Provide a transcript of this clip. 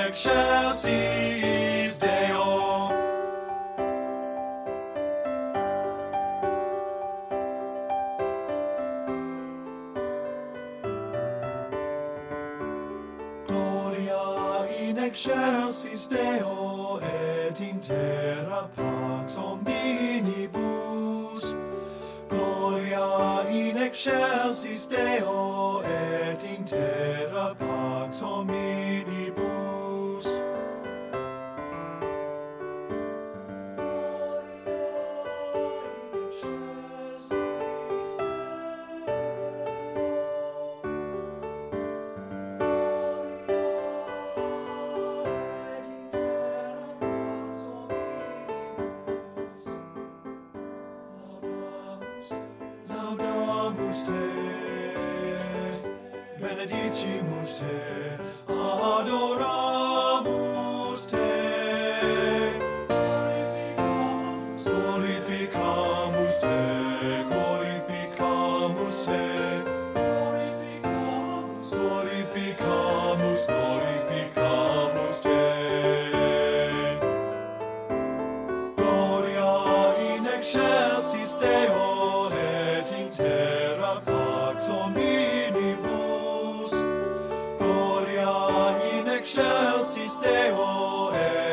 excelsis Deo. Gloria in excelsis Deo et in terra pax omnibus. Gloria in excelsis Deo et in terra pax omnibus. Laudamus te, benedicimus te, adoramus te, glorificamus te, glorificamus te, glorificamus, glorificamus te. Gloria in excelsis Deo et in terra pax omnibus. Gloria in excelsis Deo et